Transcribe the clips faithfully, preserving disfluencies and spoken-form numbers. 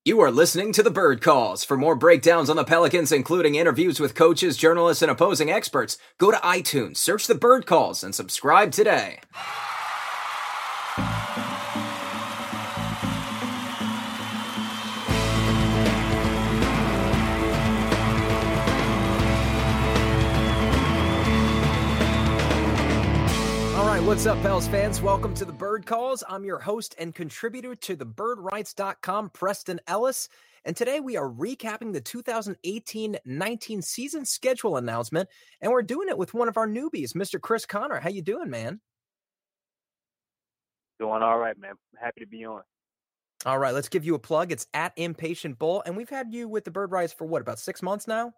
You are listening to the Bird Calls. For more breakdowns on the Pelicans, including interviews with coaches, journalists, and opposing experts, go to iTunes, search the Bird Calls, and subscribe today. What's up, Pels fans? Welcome to the Bird Calls. I'm your host and contributor to the bird rights dot com, Preston Ellis. And today we are recapping the two thousand eighteen nineteen season schedule announcement, and we're doing it with one of our newbies, Mister Chris Connor. How you doing, man? Doing all right, man. Happy to be on. All right, let's give you a plug. It's at Impatient Bull, and we've had you with the Bird Rights for what, about six months now?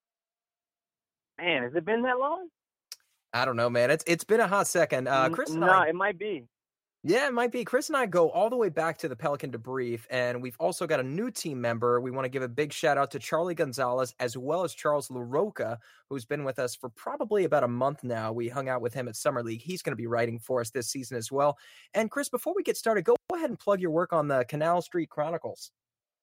Man, has it been that long? I don't know, man. It's it's been a hot second. Uh, Chris and no, I, it might be. Yeah, it might be. Chris and I go all the way back to the Pelican debrief, and we've also got a new team member. We want to give a big shout out to Charlie Gonzalez as well as Charles LaRocca, who's been with us for probably about a month now. We hung out with him at Summer League. He's going to be writing for us this season as well. And Chris, before we get started, go ahead and plug your work on the Canal Street Chronicles.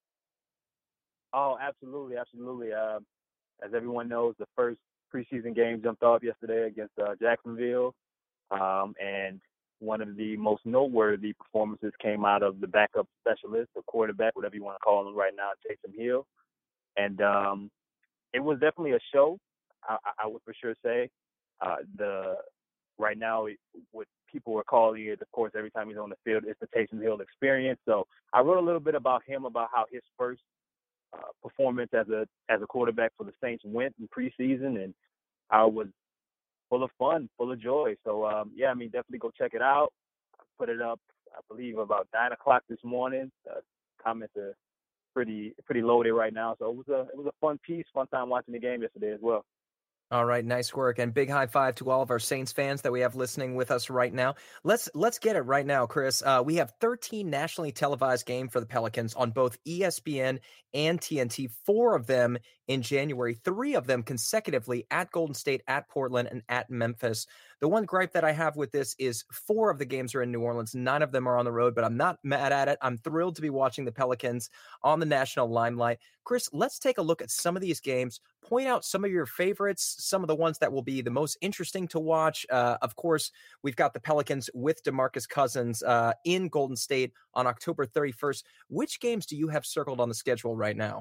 Oh, absolutely, absolutely. Uh, as everyone knows, the first preseason game jumped off yesterday against uh, Jacksonville, um, and one of the most noteworthy performances came out of the backup specialist, the quarterback, whatever you want to call him right now, Taysom Hill. And um, it was definitely a show, I, I would for sure say. Uh, the right now, it, what people are calling it, of course, every time he's on the field, it's the Taysom Hill experience. So I wrote a little bit about him, about how his first Uh, performance as a as a quarterback for the Saints went in preseason, and I was full of fun, full of joy. So um, yeah, I mean, definitely go check it out. I put it up, I believe, about nine o'clock this morning. Uh, comments are pretty pretty loaded right now, so it was a it was a fun piece, fun time watching the game yesterday as well. All right, nice work, and big high five to all of our Saints fans that we have listening with us right now. Let's let's get it right now, Chris. Uh, we have thirteen nationally televised games for the Pelicans on both E S P N and T N T. Four of them in January, three of them consecutively at Golden State, at Portland, and at Memphis. The one gripe that I have with this is four of the games are in New Orleans. None of them are on the road, but I'm not mad at it. I'm thrilled to be watching the Pelicans on the national limelight. Chris, let's take a look at some of these games. Point out some of your favorites, some of the ones that will be the most interesting to watch. Uh, of course, we've got the Pelicans with DeMarcus Cousins uh, in Golden State on October thirty-first. Which games do you have circled on the schedule right now?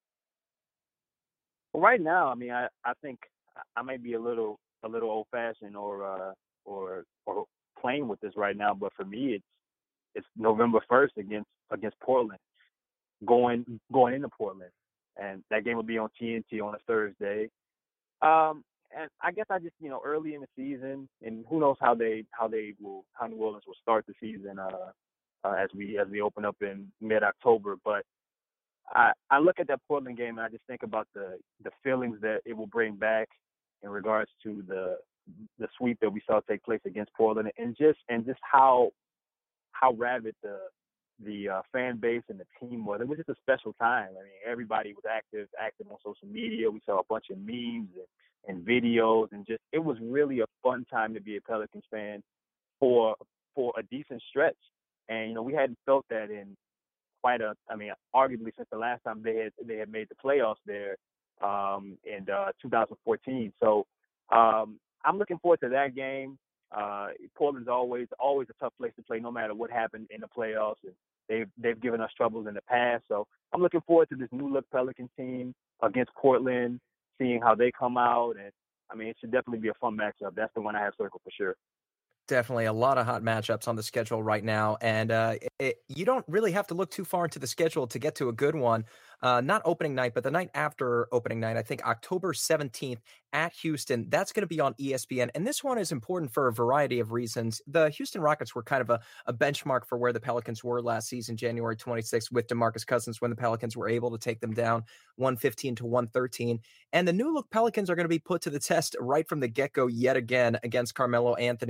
Well, right now, I mean, I, I think I may be a little a little old fashioned or uh, or or playing with this right now, but for me, it's it's November first against against Portland, going going into Portland, and that game will be on T N T on a Thursday. Um, and I guess I just you know early in the season, and who knows how they how they will how New Orleans will start the season uh, uh, as we as we open up in mid October, but. I, I look at that Portland game and I just think about the, the feelings that it will bring back in regards to the the sweep that we saw take place against Portland, and just and just how how rabid the the uh, fan base and the team was. It was just a special time. I mean, everybody was active active on social media. We saw a bunch of memes and, and videos, and just it was really a fun time to be a Pelicans fan for for a decent stretch. And you know, we hadn't felt that in quite a, I mean, arguably since the last time they had they had made the playoffs there um, in uh, two thousand fourteen. So um, I'm looking forward to that game. Uh, Portland's always always a tough place to play, no matter what happened in the playoffs. And they've they've given us troubles in the past. So I'm looking forward to this new look Pelican team against Portland, seeing how they come out. And I mean, it should definitely be a fun matchup. That's the one I have circled for sure. Definitely a lot of hot matchups on the schedule right now. And uh, it, you don't really have to look too far into the schedule to get to a good one. Uh, not opening night, but the night after opening night, I think October seventeenth at Houston. That's going to be on E S P N. And this one is important for a variety of reasons. The Houston Rockets were kind of a, a benchmark for where the Pelicans were last season, January twenty-sixth, with DeMarcus Cousins, when the Pelicans were able to take them down one fifteen to one thirteen. And the new look Pelicans are going to be put to the test right from the get-go yet again against Carmelo Anthony, Chris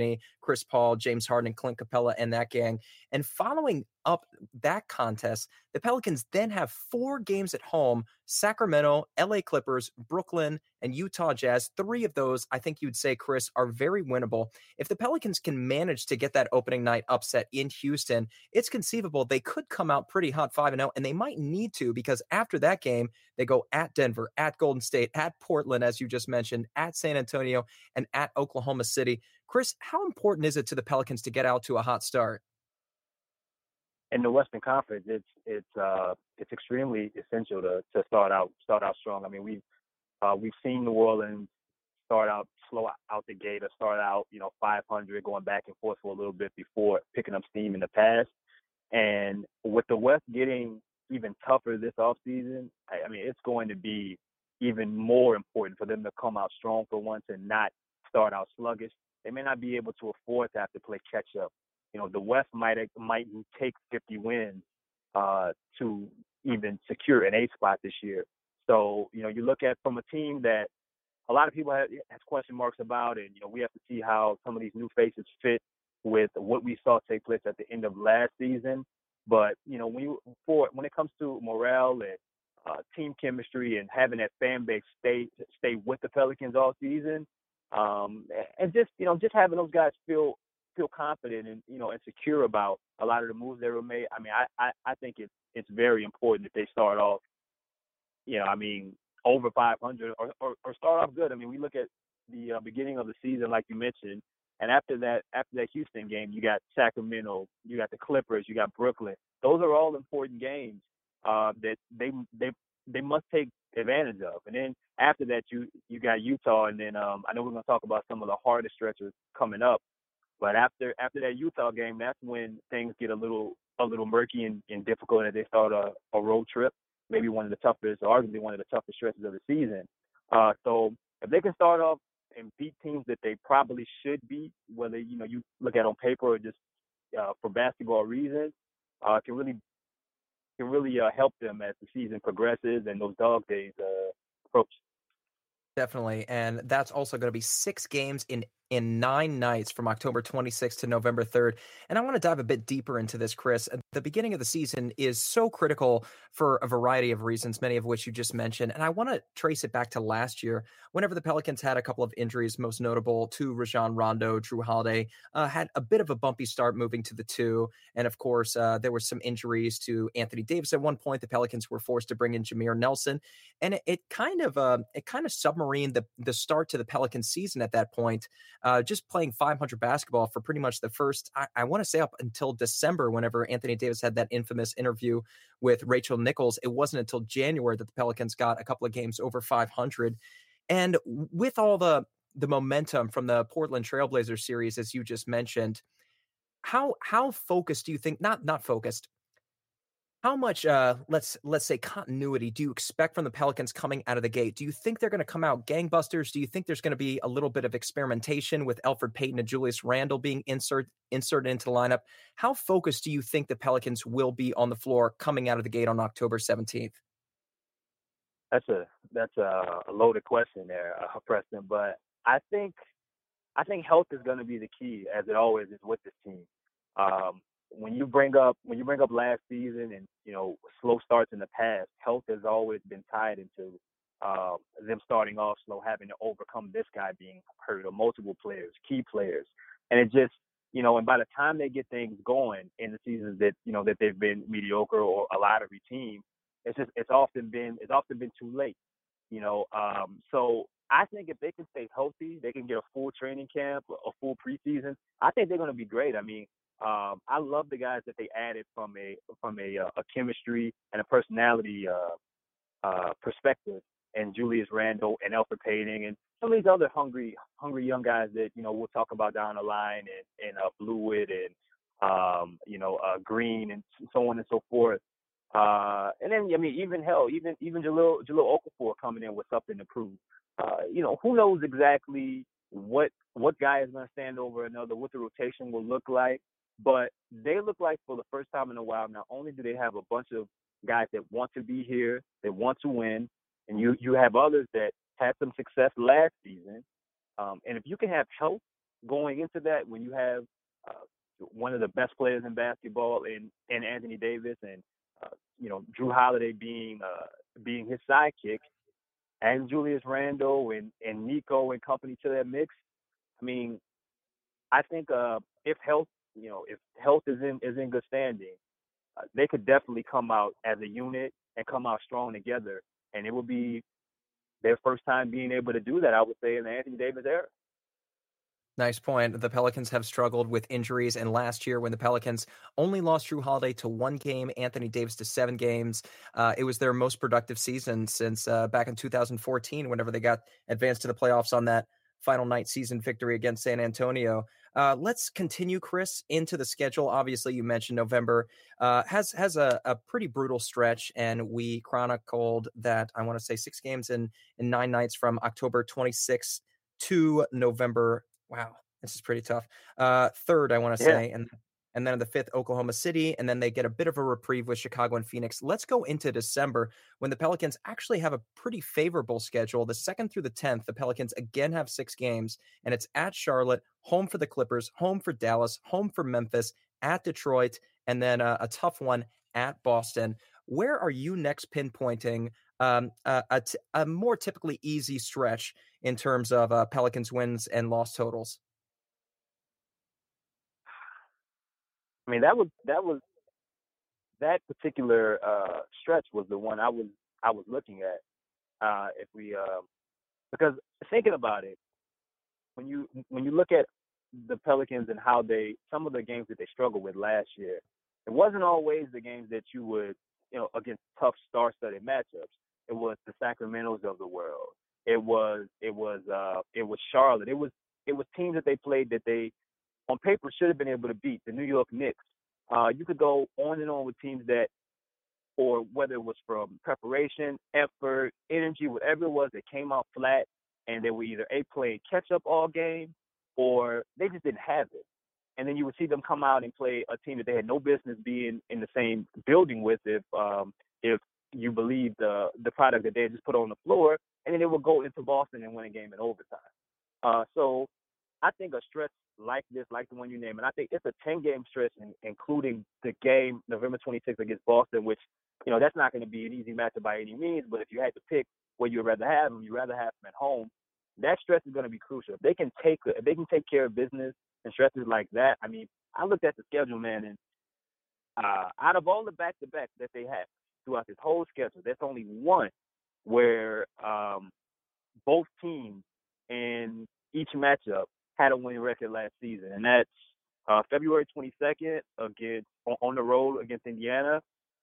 Chris Paul, James Harden, and Clint Capella and that gang. And following up that contest, the Pelicans then have four games at home: Sacramento, L A Clippers, Brooklyn, and Utah Jazz. Three of those, I think you'd say, Chris, are very winnable. If the Pelicans can manage to get that opening night upset in Houston, it's conceivable they could come out pretty hot five and oh, and they might need to, because after that game, they go at Denver, at Golden State, at Portland, as you just mentioned, at San Antonio, and at Oklahoma City. Chris, how important is it to the Pelicans to get out to a hot start? In the Western Conference, it's it's uh, it's extremely essential to to start out start out strong. I mean, we've uh, we've seen New Orleans start out slow out the gate, or start out you know five hundred, going back and forth for a little bit before picking up steam in the past. And with the West getting even tougher this offseason, I, I mean, it's going to be even more important for them to come out strong for once and not start out sluggish. They may not be able to afford to have to play catch up. You know, the West might might take fifty wins uh, to even secure an eighth spot this year. So, you know, you look at from a team that a lot of people have, have question marks about, and, you know, we have to see how some of these new faces fit with what we saw take place at the end of last season. But, you know, when, you, for, when it comes to morale and uh, team chemistry and having that fan base stay stay with the Pelicans all season, um, and just, you know, just having those guys feel feel confident and, you know, and secure about a lot of the moves that were made. I mean, I, I, I think it's it's very important that they start off, you know, I mean, over five hundred or, or, or start off good. I mean, we look at the uh, beginning of the season, like you mentioned, and after that, after that Houston game, you got Sacramento, you got the Clippers, you got Brooklyn. Those are all important games uh, that they they they must take advantage of. And then after that, you you got Utah, and then um, I know we're going to talk about some of the hardest stretches coming up. But after after that Utah game, that's when things get a little a little murky and, and difficult, as they start a, a road trip, maybe one of the toughest, or arguably one of the toughest stretches of the season. Uh, so if they can start off and beat teams that they probably should beat, whether you know you look at it on paper or just uh, for basketball reasons, uh, can really can really uh, help them as the season progresses and those dog days uh, approach. Definitely. And that's also going to be six games in in nine nights from October twenty-sixth to November third. And I want to dive a bit deeper into this, Chris. Uh, The beginning of the season is so critical for a variety of reasons, many of which you just mentioned. And I want to trace it back to last year, whenever the Pelicans had a couple of injuries, most notable to Rajon Rondo, Drew Holiday, uh, had a bit of a bumpy start moving to the two. And of course, uh, there were some injuries to Anthony Davis at one point. The Pelicans were forced to bring in Jameer Nelson. And it, it kind of uh, it kind of submarined the, the start to the Pelicans season at that point. Uh, just playing five hundred basketball for pretty much the first, I, I want to say up until December, whenever Anthony Davis had that infamous interview with Rachel Nichols. It wasn't until January that the Pelicans got a couple of games over five hundred. And with all the the momentum from the Portland Trailblazers series, as you just mentioned, how how focused do you think, not not focused, how much, uh, let's let's say, continuity do you expect from the Pelicans coming out of the gate? Do you think they're going to come out gangbusters? Do you think there's going to be a little bit of experimentation with Elfrid Payton and Julius Randle being insert, inserted into the lineup? How focused do you think the Pelicans will be on the floor coming out of the gate on October seventeenth? That's a that's a, a loaded question there, uh, Preston. But I think I think health is going to be the key, as it always is with this team. Um, when you bring up when you bring up last season and you know slow starts in the past, health has always been tied into uh, them starting off slow, having to overcome this guy being hurt, or multiple players, key players, and it just you know. And by the time they get things going in the seasons that you know that they've been mediocre or a lottery team, it's just it's often been it's often been too late. You know, um, so I think if they can stay healthy, they can get a full training camp, a full preseason. I think they're going to be great. I mean, um, I love the guys that they added from a from a, uh, a chemistry and a personality uh, uh, perspective, and Julius Randle and Elfrid Payton and some of these other hungry hungry young guys that you know we'll talk about down the line, and and uh, Bluewood and um, you know uh, Green and so on and so forth. Uh, and then I mean even hell even even Jalil Jalil Okafor coming in with something to prove. Uh, you know who knows exactly what what guy is going to stand over another, what the rotation will look like. But they look like for the first time in a while, not only do they have a bunch of guys that want to be here, they want to win, and you you have others that had some success last season. Um, and if you can have health going into that when you have uh, one of the best players in basketball in, in Anthony Davis and uh, you know Drew Holiday being uh, being his sidekick and Julius Randle and, and Nico and company to that mix. I mean, I think uh, if health, you know, if health is in is in good standing, uh, they could definitely come out as a unit and come out strong together, and it will be their first time being able to do that. I would say in the Anthony Davis era. Nice point. The Pelicans have struggled with injuries, and last year when the Pelicans only lost Drew Holiday to one game, Anthony Davis to seven games, uh, it was their most productive season since uh, back in two thousand fourteen, whenever they got advanced to the playoffs on that final night season victory against San Antonio. Uh, let's continue, Chris, into the schedule. Obviously, you mentioned November uh, has has a, a pretty brutal stretch, and we chronicled that, I want to say, six games in, in nine nights from October twenty-sixth to November. Wow, this is pretty tough. Uh, third, I want to Yeah. say, and and then the fifth, Oklahoma City, and then they get a bit of a reprieve with Chicago and Phoenix. Let's go into December when the Pelicans actually have a pretty favorable schedule. The second through the tenth, the Pelicans again have six games, and it's at Charlotte, home for the Clippers, home for Dallas, home for Memphis, at Detroit, and then a, a tough one at Boston. Where are you next pinpointing um, a, a, t- a more typically easy stretch in terms of uh, Pelicans wins and loss totals? I mean, that was that was that particular uh, stretch was the one I was I was looking at. Uh, if we uh, because thinking about it, when you when you look at the Pelicans and how they some of the games that they struggled with last year, it wasn't always the games that you would you know against tough star-studded matchups. It was the Sacramentos of the world. It was it was uh, it was Charlotte. It was it was teams that they played that they on paper should have been able to beat. The New York Knicks. Uh, you could go on and on with teams that, or whether it was from preparation, effort, energy, whatever it was, that came out flat, and they were either a playing catch up all game, or they just didn't have it. And then you would see them come out and play a team that they had no business being in the same building with, if um, if you believe the the product that they had just put on the floor, and then they would go into Boston and win a game in overtime. Uh, so I think a stretch like this, like the one you named, and I think it's a ten-game stretch, in, including the game November twenty-sixth against Boston, which, you know, that's not going to be an easy matchup by any means, but if you had to pick where you'd rather have them, you'd rather have them at home, that stretch is going to be crucial. If they can take if they can take care of business and stretches like that, I mean, I looked at the schedule, man, and uh, out of all the back-to-backs that they have throughout this whole schedule, there's only one where um, both teams in each matchup had a winning record last season, and that's uh, February twenty-second against on, on the road against Indiana.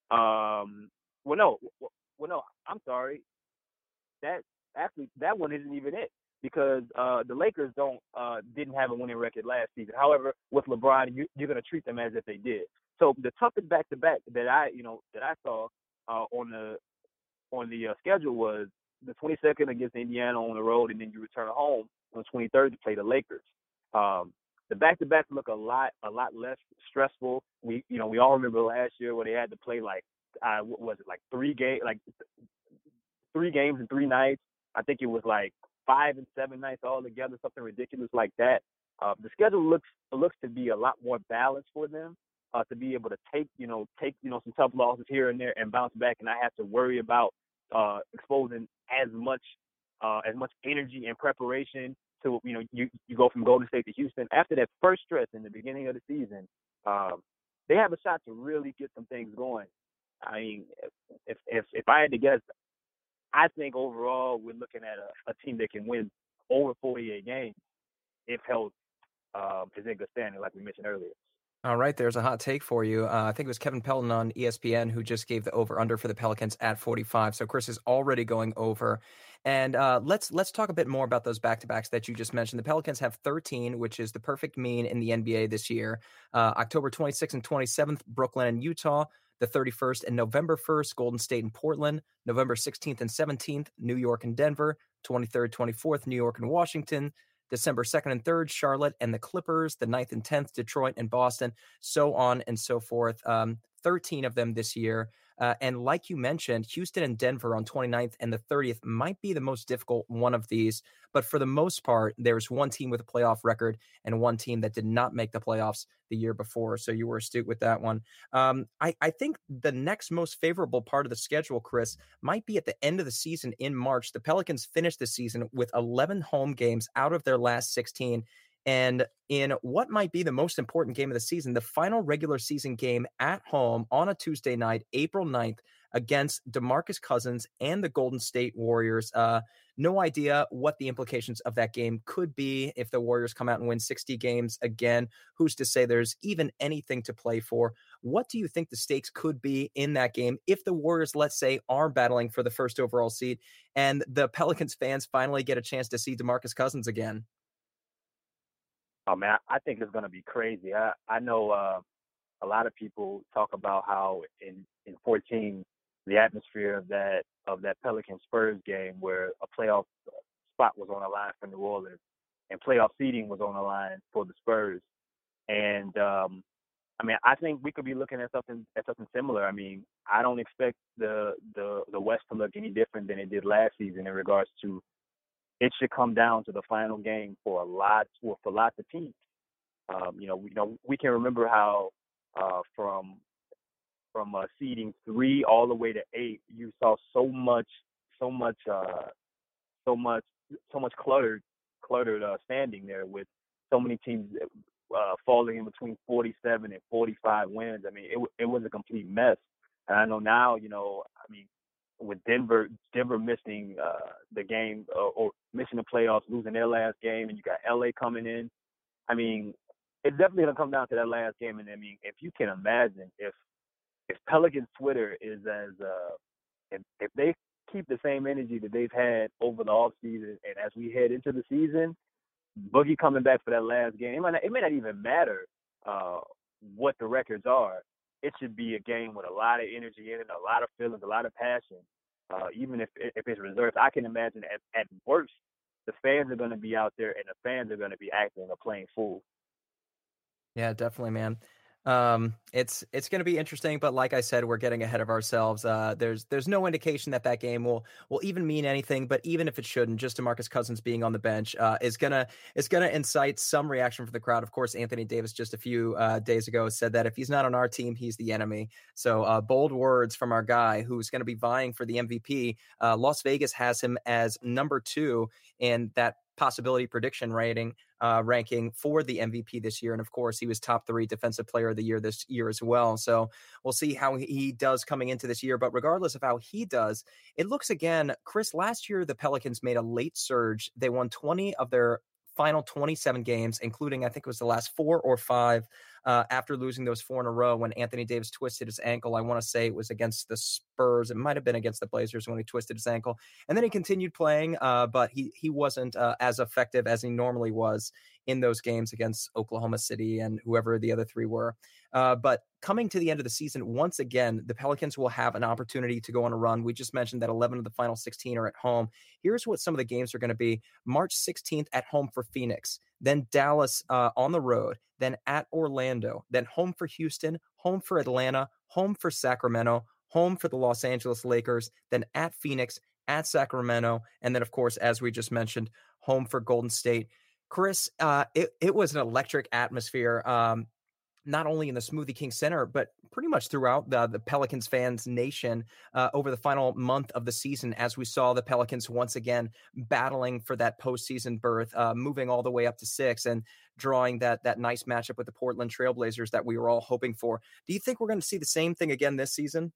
Um, well, no, well, no, I'm sorry. That actually that one isn't even it because uh, the Lakers don't uh, didn't have a winning record last season. However, with LeBron, you, you're going to treat them as if they did. So the toughest back-to-back that I you know that I saw uh, on the on the uh, schedule was the twenty-second against Indiana on the road, and then you return home on the twenty-third to play the Lakers. Um, the back-to-backs look a lot, a lot less stressful. We, you know, we all remember last year where they had to play like, uh, what was it, like three game, like three games in three nights. I think it was like five and seven nights all together, something ridiculous like that. Uh, the schedule looks looks to be a lot more balanced for them. Uh, to be able to take, you know, take, you know, some tough losses here and there and bounce back and not have to worry about uh, exposing as much, uh, as much energy and preparation to, you know, you, you go from Golden State to Houston. After that first stretch in the beginning of the season, um, they have a shot to really get some things going. I mean, if if if I had to guess, I think overall we're looking at a, a team that can win over forty-eight games if health um, is in good standing, like we mentioned earlier. All right, there's a hot take for you. Uh, I think it was Kevin Pelton on E S P N who just gave the over/under for the Pelicans at forty-five. So Chris is already going over. And uh, let's let's talk a bit more about those back-to-backs that you just mentioned. The Pelicans have thirteen, which is the perfect mean in the N B A this year. Uh, October twenty-sixth and twenty-seventh, Brooklyn and Utah. The thirty-first and November first, Golden State and Portland. November sixteenth and seventeenth, New York and Denver. twenty-third, twenty-fourth, New York and Washington. December second and third, Charlotte and the Clippers. The ninth and tenth, Detroit and Boston, so on and so forth. Um, thirteen of them this year. Uh, and like you mentioned, Houston and Denver on twenty-ninth and the thirtieth might be the most difficult one of these. But for the most part, there's one team with a playoff record and one team that did not make the playoffs the year before. So you were astute with that one. Um, I, I think the next most favorable part of the schedule, Chris, might be at the end of the season in March. The Pelicans finished the season with eleven home games out of their last sixteen. And in what might be the most important game of the season, the final regular season game at home on a Tuesday night, April ninth, against DeMarcus Cousins and the Golden State Warriors. Uh, no idea what the implications of that game could be if the Warriors come out and win sixty games again. Who's to say there's even anything to play for? What do you think the stakes could be in that game if the Warriors, let's say, are battling for the first overall seed and the Pelicans fans finally get a chance to see DeMarcus Cousins again? Oh man, I think it's gonna be crazy. I I know uh, a lot of people talk about how in in fourteen the atmosphere of that of that Pelican Spurs game where a playoff spot was on the line for New Orleans and playoff seeding was on the line for the Spurs. And um, I mean, I think we could be looking at something at something similar. I mean, I don't expect the the the West to look any different than it did last season in regards to it should come down to the final game for a lot for, for lots of teams. Um, you know, we you know we can remember how uh, from from uh, seeding three all the way to eight, you saw so much, so much, uh, so much, so much cluttered, cluttered uh, standing there with so many teams uh, falling in between forty-seven and forty-five wins. I mean, it it was a complete mess. And I know now, you know, I mean, with Denver, Denver missing uh, the game uh, or missing the playoffs, losing their last game, and you got L A coming in. I mean, it's definitely gonna come down to that last game. And I mean, if you can imagine, if if Pelicans Twitter is as uh, if if they keep the same energy that they've had over the off season, and as we head into the season, Boogie coming back for that last game, it may not, it may not even matter uh, what the records are. It should be a game with a lot of energy in it, a lot of feelings, a lot of passion. Uh, even if if it's reserved, I can imagine at, at worst, the fans are going to be out there and the fans are going to be acting a playing fool. Yeah, definitely, man. Um, it's it's going to be interesting, but like I said, we're getting ahead of ourselves. Uh, there's there's no indication that that game will will even mean anything. But even if it shouldn't, just DeMarcus Cousins being on the bench uh, is gonna is gonna incite some reaction from the crowd. Of course, Anthony Davis just a few uh, days ago said that if he's not on our team, he's the enemy. So uh, bold words from our guy who's going to be vying for the M V P. Uh, Las Vegas has him as number two in that possibility prediction rating uh, ranking for the M V P this year. And of course, he was top three defensive player of the year this year as well. So we'll see how he does coming into this year. But regardless of how he does, it looks again, Chris, last year, the Pelicans made a late surge. They won twenty of their final twenty-seven games, including, I think it was the last four or five uh, after losing those four in a row when Anthony Davis twisted his ankle. I want to say it was against the Spurs. It might have been against the Blazers when he twisted his ankle. And then he continued playing, uh, but he, he wasn't uh, as effective as he normally was in those games against Oklahoma City and whoever the other three were. Uh, but coming to the end of the season, once again, the Pelicans will have an opportunity to go on a run. We just mentioned that eleven of the final sixteen are at home. Here's what some of the games are going to be. March sixteenth at home for Phoenix, then Dallas uh, on the road, then at Orlando, then home for Houston, home for Atlanta, home for Sacramento, home for the Los Angeles Lakers, then at Phoenix, at Sacramento, and then, of course, as we just mentioned, home for Golden State. Chris, uh, it, it was an electric atmosphere. Um, not only in the Smoothie King Center, but pretty much throughout the, the Pelicans fans nation uh, over the final month of the season, as we saw the Pelicans once again battling for that postseason berth, uh, moving all the way up to six and drawing that that nice matchup with the Portland Trailblazers that we were all hoping for. Do you think we're going to see the same thing again this season?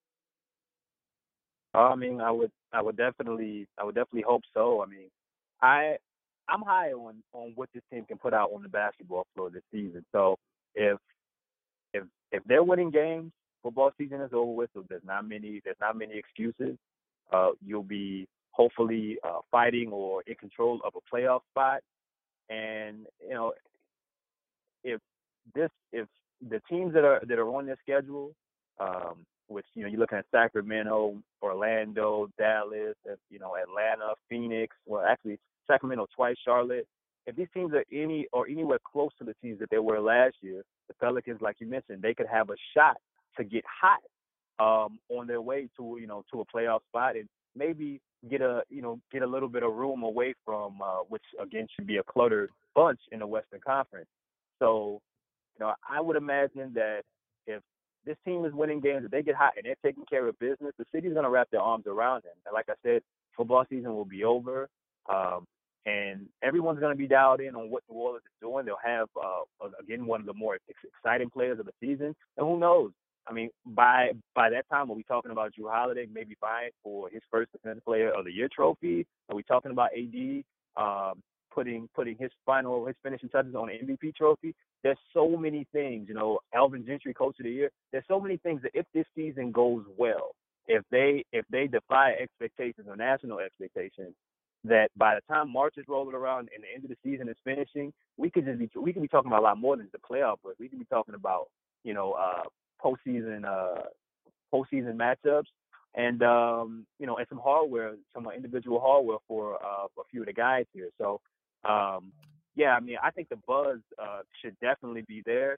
I mean, I would, I would definitely, I would definitely hope so. I mean, I, I'm high on on what this team can put out on the basketball floor this season. So if if if they're winning games, football season is over with. So there's not many there's not many excuses. Uh, you'll be hopefully uh, fighting or in control of a playoff spot. And you know, if this if the teams that are that are on this schedule, um, which you know you're looking at Sacramento, Orlando, Dallas, uh, you know Atlanta, Phoenix, well actually Sacramento twice, Charlotte. If these teams are any or anywhere close to the teams that they were last year, the Pelicans, like you mentioned, they could have a shot to get hot um, on their way to you know to a playoff spot and maybe get a you know get a little bit of room away from uh, which again should be a cluttered bunch in the Western Conference. So you know I would imagine that if this team is winning games, if they get hot and they're taking care of business, the city's going to wrap their arms around them. And like I said, football season will be over. Um, and everyone's going to be dialed in on what New Orleans is doing. They'll have, uh, again, one of the more exciting players of the season. And who knows? I mean, by by that time, are we talking about Drew Holiday maybe vying for his first Defensive Player of the Year trophy? Are we talking about A D um, putting putting his final his finishing touches on the M V P trophy? There's so many things, you know. Alvin Gentry, Coach of the Year. There's so many things that if this season goes well, if they if they defy expectations or national expectations, that by the time March is rolling around and the end of the season is finishing, we could just be we could be talking about a lot more than the playoff, but we could be talking about you know uh, postseason uh, postseason matchups and um, you know and some hardware, some individual hardware for uh, for a few of the guys here. So um, yeah, I mean I think the buzz uh, should definitely be there.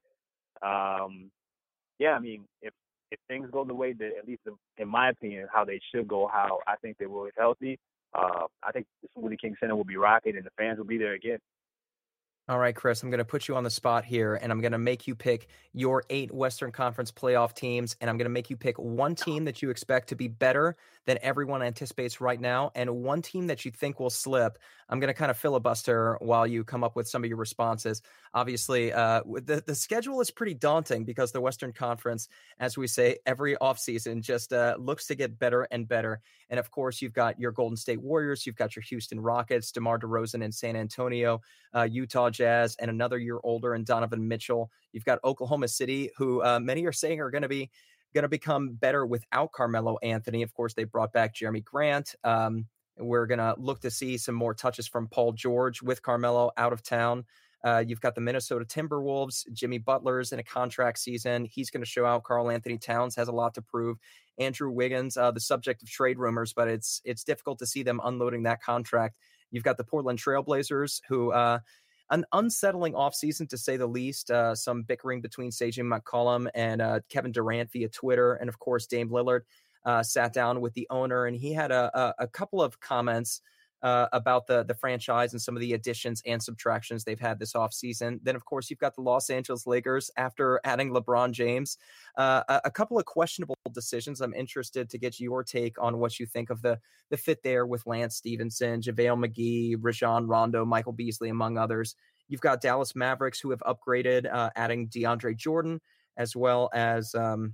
Um, yeah, I mean if if things go the way that, at least in my opinion, how they should go, how I think they will if healthy, uh, I think the Smoothie King Center will be rocking and the fans will be there again. All right, Chris, I'm going to put you on the spot here, and I'm going to make you pick your eight Western Conference playoff teams, and I'm going to make you pick one team that you expect to be better than everyone anticipates right now, and one team that you think will slip. I'm going to kind of filibuster while you come up with some of your responses. Obviously, uh, the, the schedule is pretty daunting because the Western Conference, as we say, every offseason just uh, looks to get better and better. And, of course, you've got your Golden State Warriors, you've got your Houston Rockets, DeMar DeRozan in San Antonio, uh, Utah Jazz, and another year older in Donovan Mitchell. You've got Oklahoma City, who uh, many are saying are going to be going to become better without Carmelo Anthony. Of course, they brought back Jeremy Grant. Um, we're going to look to see some more touches from Paul George with Carmelo out of town. Uh, you've got the Minnesota Timberwolves. Jimmy Butler's in a contract season. He's going to show out. Karl Anthony Towns has a lot to prove. Andrew Wiggins, uh, the subject of trade rumors, but it's it's difficult to see them unloading that contract. You've got the Portland Trailblazers, who uh, an unsettling offseason, to say the least. Uh, some bickering between C J McCollum and uh, Kevin Durant via Twitter. And, of course, Dame Lillard uh, sat down with the owner, and he had a, a, a couple of comments uh, about the, the franchise and some of the additions and subtractions they've had this offseason. Then, of course, you've got the Los Angeles Lakers after adding LeBron James. Uh, a, a couple of questionable decisions. I'm interested to get your take on what you think of the the fit there with Lance Stevenson, JaVale McGee, Rajon Rondo, Michael Beasley, among others. You've got Dallas Mavericks, who have upgraded, uh, adding DeAndre Jordan, as well as um,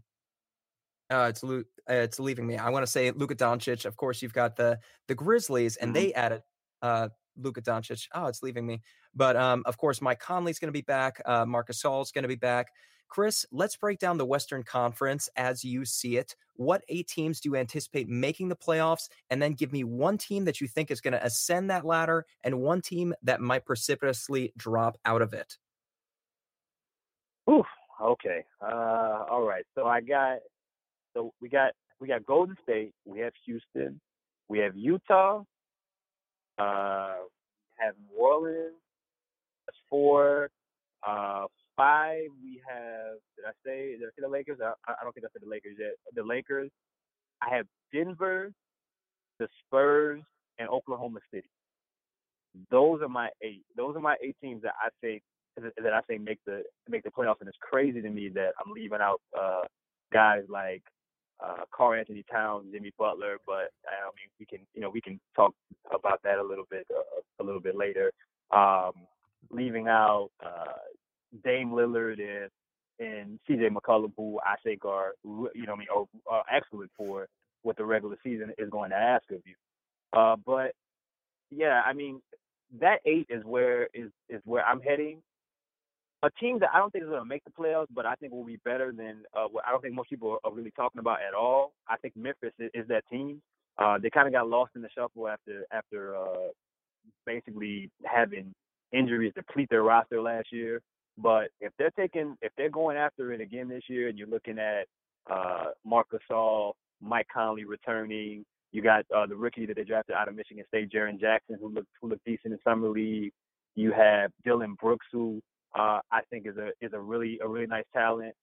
uh, it's uh, it's leaving me. I want to say Luka Doncic. Of course, you've got the the Grizzlies, and Mm-hmm. they added uh, Luka Doncic. Oh, it's leaving me. But um, of course, Mike Conley's going to be back. Uh, Marcus Gasol's going to be back. Chris, let's break down the Western Conference as you see it. What eight teams do you anticipate making the playoffs? And then give me one team that you think is going to ascend that ladder and one team that might precipitously drop out of it. Ooh, okay. Uh, all right. So I got, so we got, we got Golden State. We have Houston. We have Utah. Uh, we have New Orleans. That's four. Uh, five, we have, did I say, did I say the Lakers? I, I don't think I said the Lakers yet. The Lakers. I have Denver, the Spurs, and Oklahoma City. Those are my eight. Those are my eight teams that I think that I think make the make the playoffs. And it's crazy to me that I'm leaving out uh, guys like uh, Karl Anthony Towns, Jimmy Butler. But I mean, we can you know we can talk about that a little bit uh, a little bit later. Um, leaving out uh, Dame Lillard and and C J McCollum, who I think are you know I mean are, are excellent for what the regular season is going to ask of you. Uh, but yeah, I mean that eight is where is is where I'm heading. A team that I don't think is going to make the playoffs, but I think will be better than uh, what I don't think most people are really talking about at all. I think Memphis is, is that team. Uh, they kind of got lost in the shuffle after after uh, basically having injuries deplete their roster last year. But if they're taking, if they're going after it again this year, and you're looking at uh, Marc Gasol, Mike Conley returning, you got uh, the rookie that they drafted out of Michigan State, Jaren Jackson, who looked who looked decent in summer league. You have Dylan Brooks, who uh, I think is a is a really a really nice talent.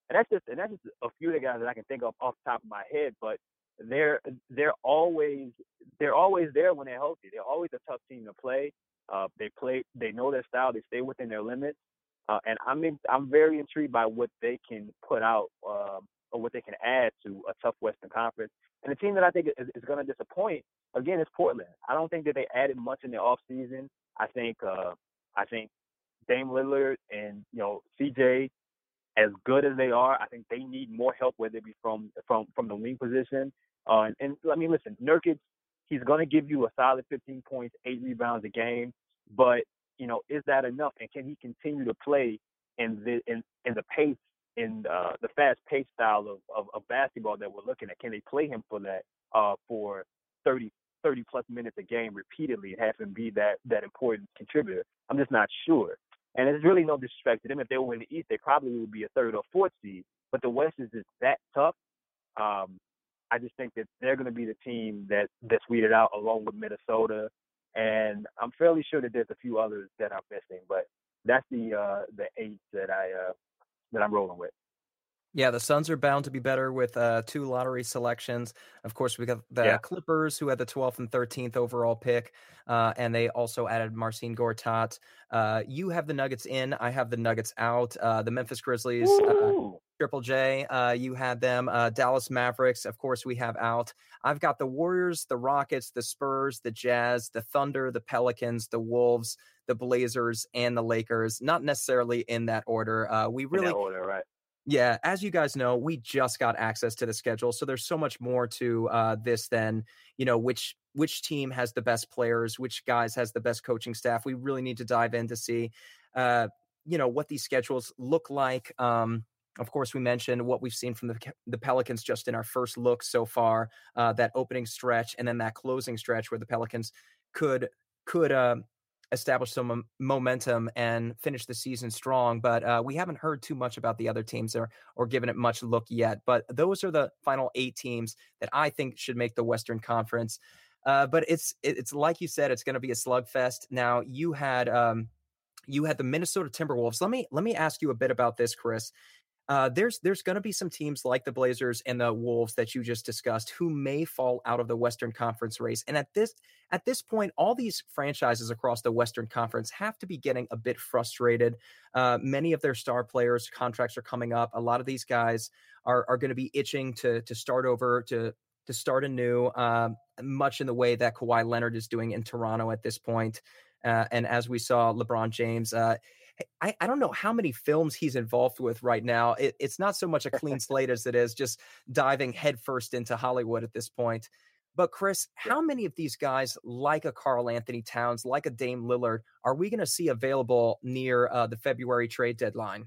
And that's just and that's just a few of the guys that I can think of off the top of my head. But they're they're always they're always there when they're healthy. They're always a tough team to play. Uh, they play they know their style. They stay within their limits. Uh, and I'm in, I'm very intrigued by what they can put out um, or what they can add to a tough Western Conference. And the team that I think is, is going to disappoint again is Portland. I don't think that they added much in the offseason. I think uh, I think Dame Lillard and you know C J, as good as they are, I think they need more help, whether it be from from from the wing position. Uh, and, and I mean, listen, Nurkic, he's going to give you a solid fifteen points, eight rebounds a game, but you know, is that enough? And can he continue to play in the in, in the pace in uh, the fast paced style of, of, of basketball that we're looking at? Can they play him for that uh, for thirty, thirty plus minutes a game repeatedly and have him be that that important contributor? I'm just not sure. And there's really no disrespect to them. If they were in the East, they probably would be a third or fourth seed. But the West is just that tough. Um, I just think that they're going to be the team that that's weeded out along with Minnesota. And I'm fairly sure that there's a few others that I'm missing, but that's the uh, the eight that I uh, that I'm rolling with. Yeah, the Suns are bound to be better with uh, two lottery selections. Of course, we got the Yeah. Clippers, who had the twelfth and thirteenth overall pick, uh, and they also added Marcin Gortat. Uh, you have the Nuggets in, I have the Nuggets out. Uh, the Memphis Grizzlies, uh, Triple J, uh, you had them. Uh, Dallas Mavericks, of course, we have out. I've got the Warriors, the Rockets, the Spurs, the Jazz, the Thunder, the Pelicans, the Wolves, the Blazers, and the Lakers. Not necessarily in that order. Uh, we really, in that order, right? Yeah, as you guys know, we just got access to the schedule, so there's so much more to uh, this than, you know, which which team has the best players, which guys has the best coaching staff. We really need to dive in to see, uh, you know, what these schedules look like. Um, of course, we mentioned what we've seen from the the Pelicans just in our first look so far, uh, that opening stretch, and then that closing stretch where the Pelicans could could. Uh, establish some momentum and finish the season strong. But uh, we haven't heard too much about the other teams or, or given it much look yet. But those are the final eight teams that I think should make the Western Conference. Uh, but it's it's like you said, it's going to be a slugfest. Now, you had um, you had the Minnesota Timberwolves. Let me let me ask you a bit about this, Chris. Uh, there's there's going to be some teams like the Blazers and the Wolves that you just discussed who may fall out of the Western Conference race. And at this at this point, all these franchises across the Western Conference have to be getting a bit frustrated. Uh, many of their star players' contracts are coming up. A lot of these guys are are going to be itching to to start over, to to start anew, um, much in the way that Kawhi Leonard is doing in Toronto at this point. Uh, and as we saw, LeBron James. Uh, I, I don't know how many films he's involved with right now. It, it's not so much a clean slate as it is just diving headfirst into Hollywood at this point. But Chris, how many of these guys, like a Karl Anthony Towns, like a Dame Lillard, are we going to see available near uh, the February trade deadline?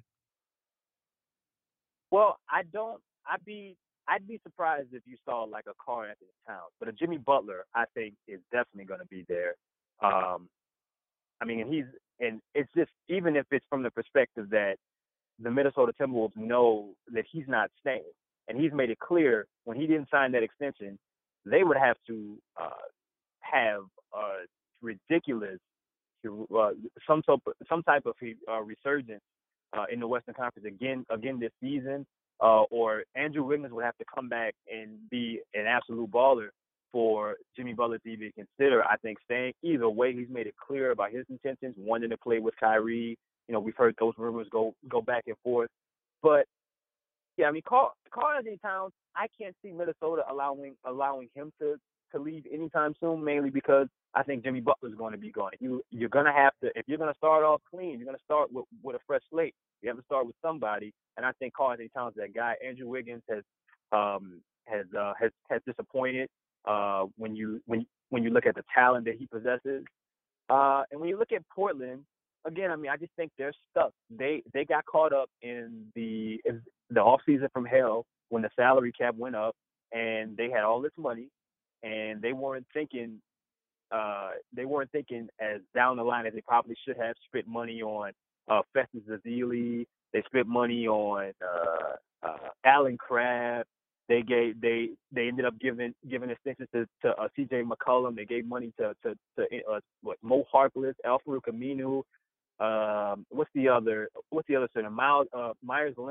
Well, I don't. I'd be I'd be surprised if you saw like a Karl Anthony Towns, but a Jimmy Butler, I think, is definitely going to be there. Um, I mean, he's and it's just even if it's from the perspective that the Minnesota Timberwolves know that he's not staying, and he's made it clear when he didn't sign that extension, they would have to uh, have a ridiculous uh, some type of, some type of uh, resurgence uh, in the Western Conference again again this season, uh, or Andrew Wiggins would have to come back and be an absolute baller for Jimmy Butler to even consider, I think, staying. Either way, he's made it clear about his intentions, wanting to play with Kyrie. You know, we've heard those rumors go go back and forth. But, yeah, I mean, Karl, Karl Anthony Towns, I can't see Minnesota allowing allowing him to, to leave anytime soon, mainly because I think Jimmy Butler's going to be gone. You, you're going to have to, if you're going to start off clean, you're going to start with, with a fresh slate. You have to start with somebody. And I think Karl Anthony Towns is that guy. Andrew Wiggins has um, has, uh, has has disappointed. Uh, when you when when you look at the talent that he possesses, uh, and when you look at Portland, again, I mean, I just think they're stuck. They they got caught up in the in the offseason from hell when the salary cap went up, and they had all this money, and they weren't thinking uh, they weren't thinking as down the line as they probably should have. Spent money on uh, Festus Ezeli. They spent money on uh, uh, Alan Crabb. They gave they they ended up giving giving extensions to, to uh, C J McCollum. They gave money to to, to uh, what Mo Harkless, Al-Farouq Aminu. Um, what's the other? What's the other center? Miles uh, Myers Leonard.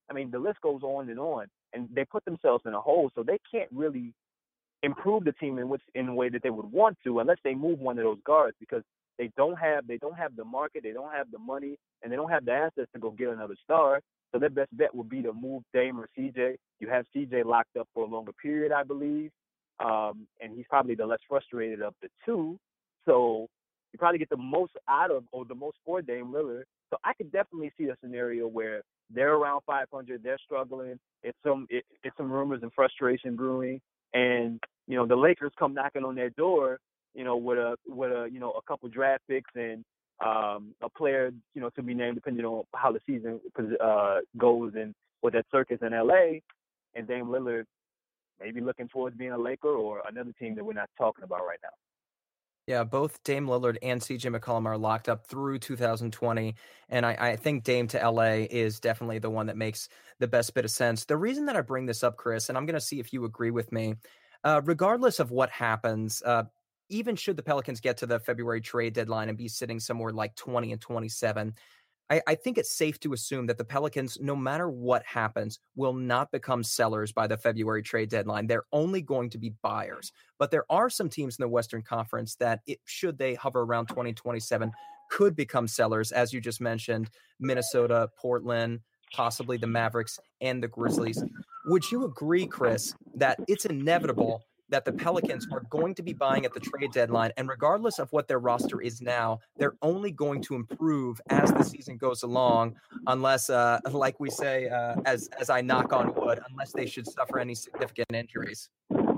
I mean, the list goes on and on, and they put themselves in a hole, so they can't really improve the team in which in a way that they would want to unless they move one of those guards because they don't have they don't have the market, they don't have the money, and they don't have the assets to go get another star. So their best bet would be to move Dame or C J. You have C J locked up for a longer period, I believe, um, and he's probably the less frustrated of the two. So you probably get the most out of or the most for Dame Lillard. So I could definitely see a scenario where they're around five hundred, they're struggling. It's some it, it's some rumors and frustration brewing, and you know the Lakers come knocking on their door, you know, with a with a you know a couple draft picks and um, a player, you know, to be named depending on how the season uh, goes and with that circus in L A. And Dame Lillard maybe looking towards being a Laker or another team that we're not talking about right now. Yeah, both Dame Lillard and C J McCollum are locked up through two thousand twenty, and I, I think Dame to L A is definitely the one that makes the best bit of sense. The reason that I bring this up, Chris, and I'm going to see if you agree with me, uh, regardless of what happens, uh, even should the Pelicans get to the February trade deadline and be sitting somewhere like twenty and twenty-seven, I, I think it's safe to assume that the Pelicans, no matter what happens, will not become sellers by the February trade deadline. They're only going to be buyers. But there are some teams in the Western Conference that, it, should they hover around twenty twenty-seven, could become sellers, as you just mentioned, Minnesota, Portland, possibly the Mavericks, and the Grizzlies. Would you agree, Chris, that it's inevitable that the Pelicans are going to be buying at the trade deadline, and regardless of what their roster is now, they're only going to improve as the season goes along, unless, uh, like we say, uh, as as I knock on wood, unless they should suffer any significant injuries?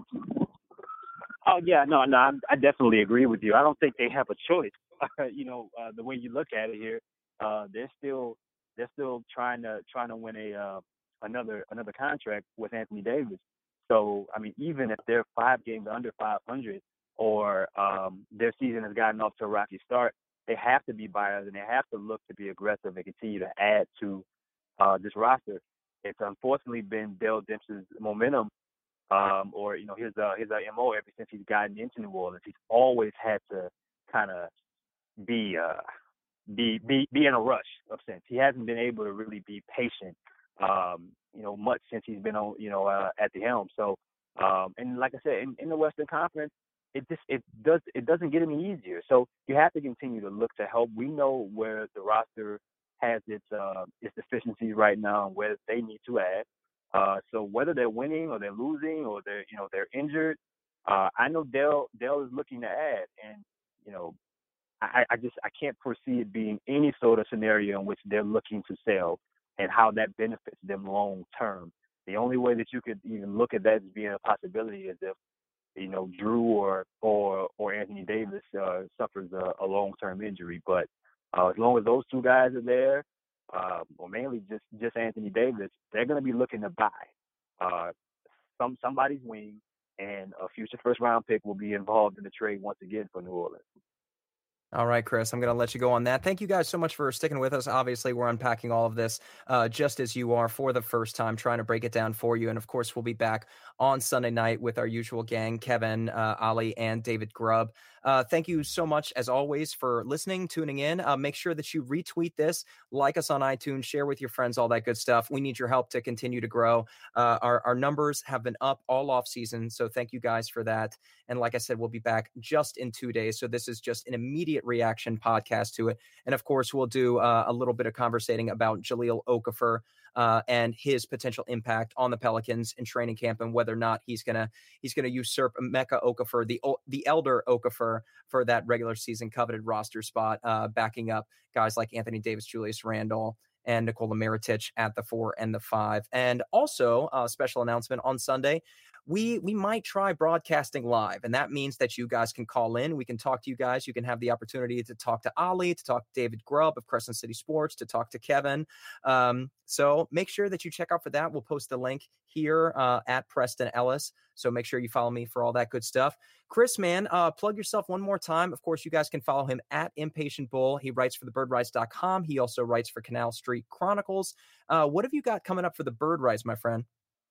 Oh yeah, no, no, I, I definitely agree with you. I don't think they have a choice. you know, uh, the way you look at it here, uh, they're still they're still trying to trying to win a uh, another another contract with Anthony Davis. So I mean, even if they're five games under five hundred, or um, their season has gotten off to a rocky start, they have to be buyers and they have to look to be aggressive and continue to add to uh, this roster. It's unfortunately been Dale Demps' momentum, um, or you know his uh, his uh, M O ever since he's gotten into New Orleans. He's always had to kind of be uh, be be be in a rush of sense. He hasn't been able to really be patient, um, you know, much since he's been on you know uh, at the helm. So, um, and like I said, in, in the Western Conference, it just it does it doesn't get any easier. So you have to continue to look to help. We know where the roster has its uh, its deficiencies right now and where they need to add. Uh, so whether they're winning or they're losing or they're you know they're injured, uh, I know Dell Dell is looking to add, and you know I, I just I can't foresee it being any sort of scenario in which they're looking to sell and how that benefits them long term. The only way that you could even look at that as being a possibility is if you know Drew or or or Anthony Davis uh, suffers a, a long term injury. But uh, as long as those two guys are there, uh, or mainly just just Anthony Davis, they're going to be looking to buy uh, some somebody's wing, and a future first round pick will be involved in the trade once again for New Orleans. All right, Chris, I'm going to let you go on that. Thank you guys so much for sticking with us. Obviously, we're unpacking all of this uh, just as you are for the first time, trying to break it down for you. And of course, we'll be back on Sunday night with our usual gang, Kevin, uh, Ali, and David Grubb. Uh, thank you so much, as always, for listening, tuning in. Uh, make sure that you retweet this, like us on iTunes, share with your friends, all that good stuff. We need your help to continue to grow. Uh, our, our numbers have been up all off season, so thank you guys for that. And like I said, we'll be back just in two days. So this is just an immediate reaction podcast to it. And of course, we'll do uh, a little bit of conversating about Jahlil Okafor uh, and his potential impact on the Pelicans in training camp, and whether or not he's gonna he's gonna usurp Emeka Okafor, the the elder Okafor, for that regular season coveted roster spot, uh, backing up guys like Anthony Davis, Julius Randle, and Nikola Mirotic at the four and the five. And also a special announcement on Sunday. We we might try broadcasting live, and that means that you guys can call in. We can talk to you guys. You can have the opportunity to talk to Ali, to talk to David Grubb of Crescent City Sports, to talk to Kevin. Um, so make sure that you check out for that. We'll post the link here uh, at Preston Ellis. So make sure you follow me for all that good stuff. Chris, man, uh, plug yourself one more time. Of course, you guys can follow him at Impatient Bull. He writes for the bird rights dot com. He also writes for Canal Street Chronicles. Uh, what have you got coming up for the Bird Rights, my friend?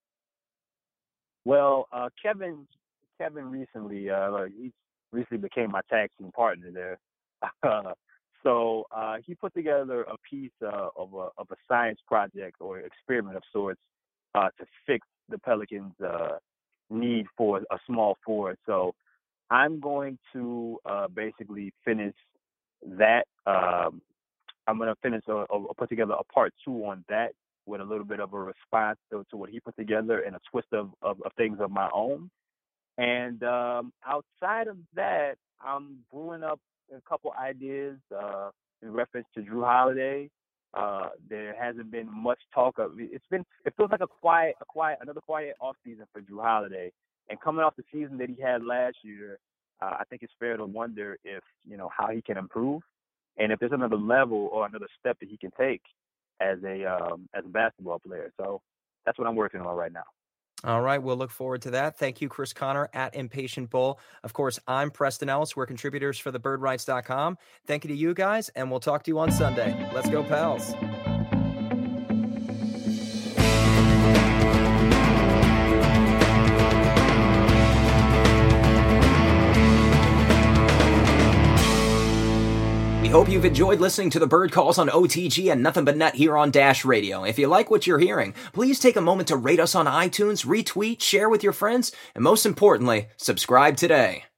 Well, uh, Kevin, Kevin recently, uh, he recently became my tag team partner there. Uh, So uh, he put together a piece uh, of a of a science project or experiment of sorts uh, to fix the Pelicans' uh, need for a small forward. So I'm going to uh, basically finish that. Um, I'm going to finish or, or put together a part two on that with a little bit of a response to, to what he put together and a twist of, of, of things of my own. And um, outside of that, I'm brewing up a couple ideas uh, in reference to Jrue Holiday. Uh, there hasn't been much talk of it's been. It feels like a quiet, a quiet, another quiet off season for Jrue Holiday. And coming off the season that he had last year, uh, I think it's fair to wonder if you know how he can improve, and if there's another level or another step that he can take as a um, as a basketball player. So that's what I'm working on right now. All right, we'll look forward to that. Thank you, Chris Connor at Impatient Bull. Of course, I'm Preston Ellis. We're contributors for the bird rights dot com. Thank you to you guys, and we'll talk to you on Sunday. Let's go, Pels. We hope you've enjoyed listening to the Bird Calls on O T G and Nothing But Net here on Dash Radio. If you like what you're hearing, please take a moment to rate us on iTunes, retweet, share with your friends, and most importantly, subscribe today.